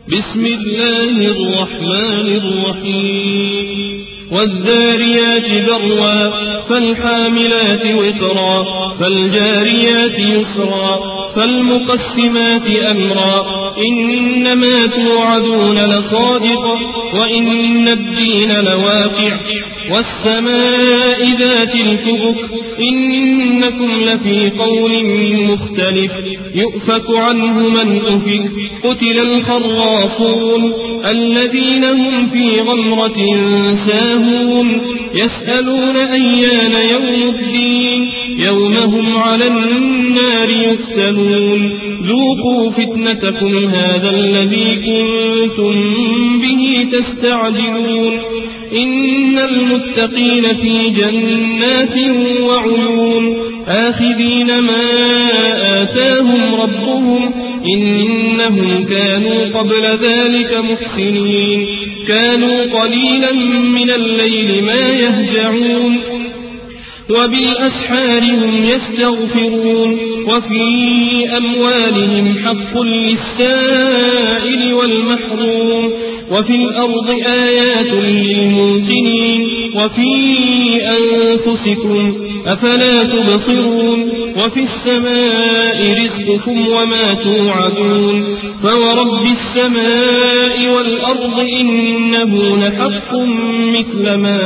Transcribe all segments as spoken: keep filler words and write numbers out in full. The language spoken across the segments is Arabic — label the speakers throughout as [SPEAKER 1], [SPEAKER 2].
[SPEAKER 1] بسم الله الرحمن الرحيم والذاريات ذروا فالحاملات وقرا فالجاريات يسرا فالمقسمات أمرا إنما توعدون لصادق وإن الدين لواقع والسماء ذات الحبك إنكم لفي قول مختلف يؤفك عنه من أفك قتل الخراصون الذين هم في غمرة ساهون يسألون أيان يوم الدين يوم هم على النار يفتنون ذوقوا فتنتكم هذا الذي كنتم به تستعجلون إن المتقين في جنات وعيون آخذين ما آتاهم ربهم إنهم كانوا قبل ذلك محسنين كانوا قليلا من الليل ما يهجعون وبالأسحار هم يستغفرون وفي أموالهم حق للسائل والمحروم وفي الأرض آيات للموقنين وفي أنفسكم أفلا تبصرون وفي السماء رزقكم وما توعدون فورب السماء والأرض إنه لحق مثل ما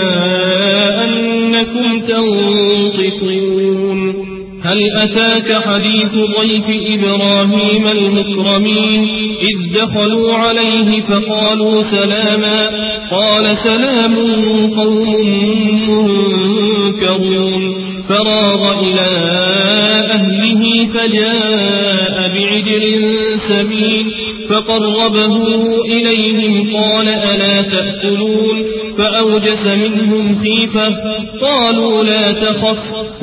[SPEAKER 1] أنكم تنطقون هل أتاك حديث ضيف إبراهيم المكرمين إذ دخلوا عليه فقالوا سلاما قال سلام قوم منكرون فراغ إلى أهله فجاء بعجل سمين فقربه إليهم قال ألا تأكلون فأوجس منهم خيفة قالوا لا تخف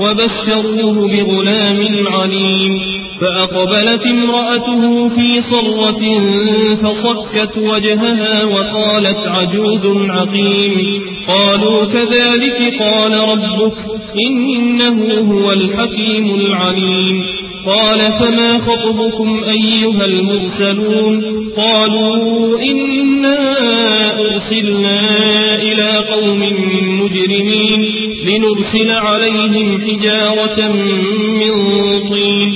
[SPEAKER 1] وبشروه بغلام عليم فأقبلت امرأته في صرة فصكت وجهها وقالت عجوز عقيم قالوا كذلك قال ربك إنه هو الحكيم العليم قال فما خطبكم أيها المرسلون قالوا إنا أرسلنا إلى قوم مجرمين لنرسل عليهم حجارة من طين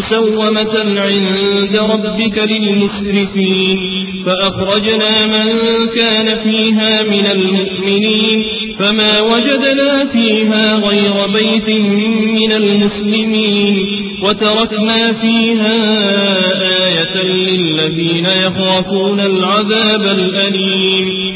[SPEAKER 1] مسومة عند ربك للمسرفين فأخرجنا من كان فيها من المؤمنين فما وجدنا فيها غير بيت من المسلمين وتركنا فيها آية للذين يخافون العذاب الأليم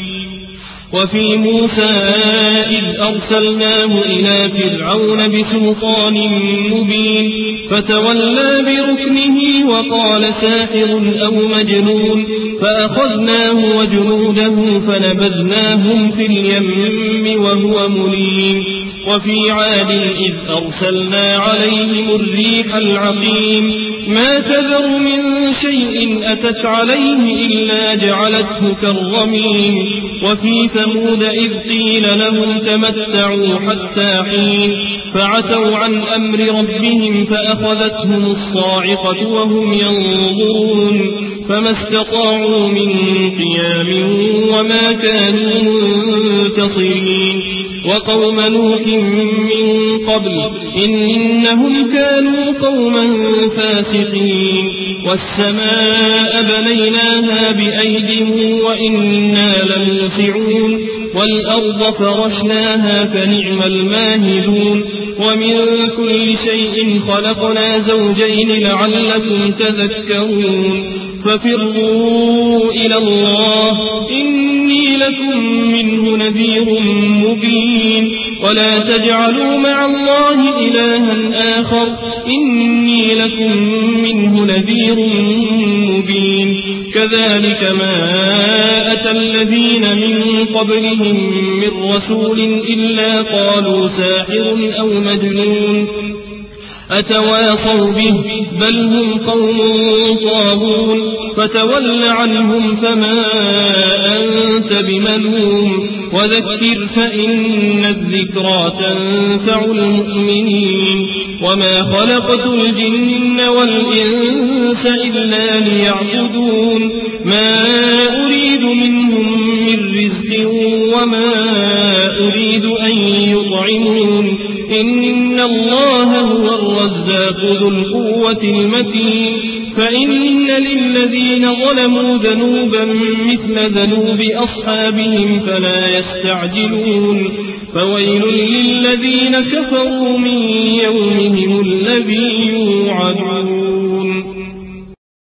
[SPEAKER 1] وفي موسى إذ أرسلناه إلى فرعون بسلطان مبين فتولى بركنه وقال ساحر أو مجنون فأخذناه وجنوده فنبذناهم في اليم وهو مليم وفي عاد إذ أرسلنا عليهم الريح العقيم ما تذر من شيء أتت عليه إلا جعلته كالرميم وفي ثمود إذ قيل لهم تمتعوا حتى حين فعتوا عن أمر ربهم فأخذتهم الصاعقة وهم ينظرون فما استطاعوا من قيام وما كانوا منتصرين وقوم نوح من قبل إنهم كانوا قوما فاسقين والسماء بنيناها بأيد وإنا لموسعون والأرض فرشناها فنعم الماهدون ومن كل شيء خلقنا زوجين لعلكم تذكرون ففروا إلى الله إني لكم منه نذير مبين ولا تجعلوا مع الله إلها آخر إني لكم منه نذير مبين كذلك ما أتى الذين من قبلهم من رسول إلا قالوا ساحر أو مجنون أتواصوا به بل هم قوم طاغون فتول عنهم فما أنت بملوم وذكر فإن الذكرى تنفع المؤمنين وما خلقت الجن والإنس إلا ليعبدون ما وما أريد أن يطعمون إن الله هو الرزاق ذو القوة المتين فإن للذين ظلموا ذنوبا مثل ذنوب أصحابهم فلا يستعجلون فويل للذين كفروا من يومهم الذي يوعدون